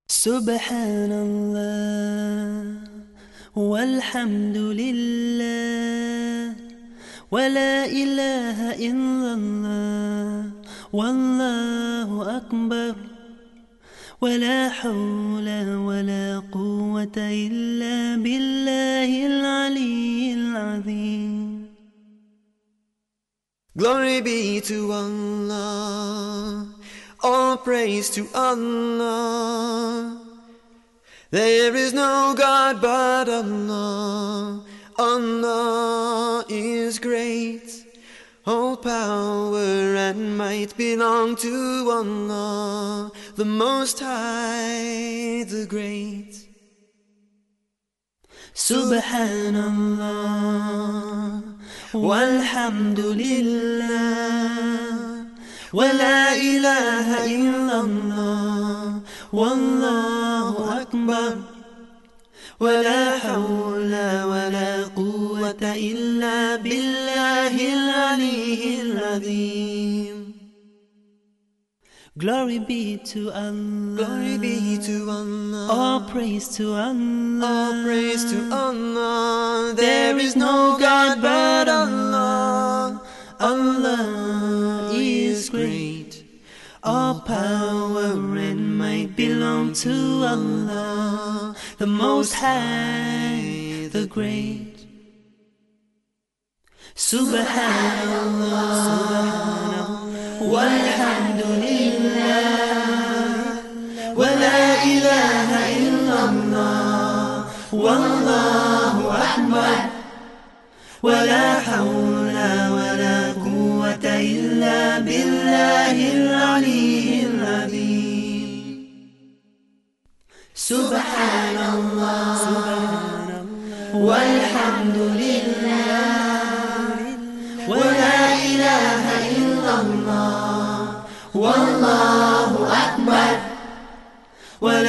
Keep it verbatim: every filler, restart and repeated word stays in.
Subhanallah walhamdulillah wa la ilaha illallah wallahu akbar wa la hawla wa la quwwata illa billahil aliyyil azim. Glory be to Allah, all praise to Allah. There is no God but Allah. Allah is great. All power and might belong to Allah, the Most High, the Great. Subhanallah walhamdulillah wa la ilaha illallah wallahu akbar wa la hawla wa la quwwata illa billahil aliyyil azim. Glory be to Allah, Glory be to Allah, all praise to Allah, all praise to Allah. There is no God but Allah. Allah is great. All power and might belong to Allah, the Most High, the Great. Subhanallah walhamdulillah wa la ilaha illallah wallahu akbar wa la hawla wa la quwwata illa billahil aliyyil azim. Subhanallah walhamdulillah wa la ilaha illallah wallahu akbar wa